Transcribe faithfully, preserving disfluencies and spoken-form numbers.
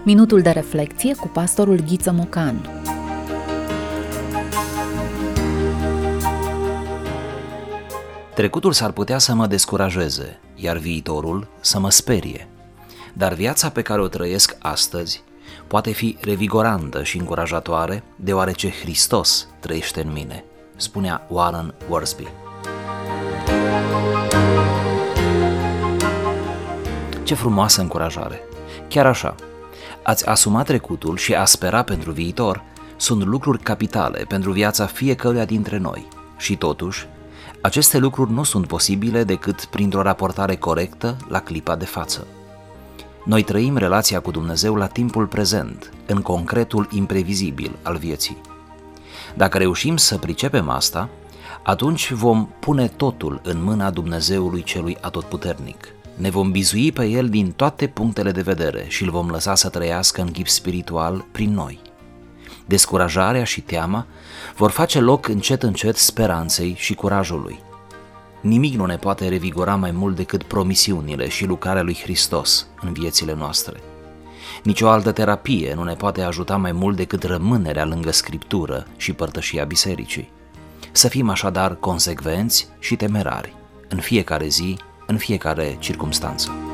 Minutul de reflecție cu pastorul Ghiță Mocan. Trecutul s-ar putea să mă descurajeze, iar viitorul să mă sperie. Dar viața pe care o trăiesc astăzi poate fi revigorantă și încurajatoare, deoarece Hristos trăiește în mine, spunea Warren Wiersbe. Ce frumoasă încurajare! Chiar așa, a-ți asuma trecutul și a spera pentru viitor sunt lucruri capitale pentru viața fiecăruia dintre noi. Și totuși, aceste lucruri nu sunt posibile decât printr-o raportare corectă la clipa de față. Noi trăim relația cu Dumnezeu la timpul prezent, în concretul imprevizibil al vieții. Dacă reușim să pricepem asta, atunci vom pune totul în mâna Dumnezeului Celui Atotputernic. Ne vom bizui pe El din toate punctele de vedere și îl vom lăsa să trăiască în chip spiritual prin noi. Descurajarea și teama vor face loc încet încet speranței și curajului. Nimic nu ne poate revigora mai mult decât promisiunile și lucrarea lui Hristos în viețile noastre. Nici o altă terapie nu ne poate ajuta mai mult decât rămânerea lângă Scriptură și părtășia bisericii. Să fim așadar consecvenți și temerari în fiecare zi, în fiecare circumstanță.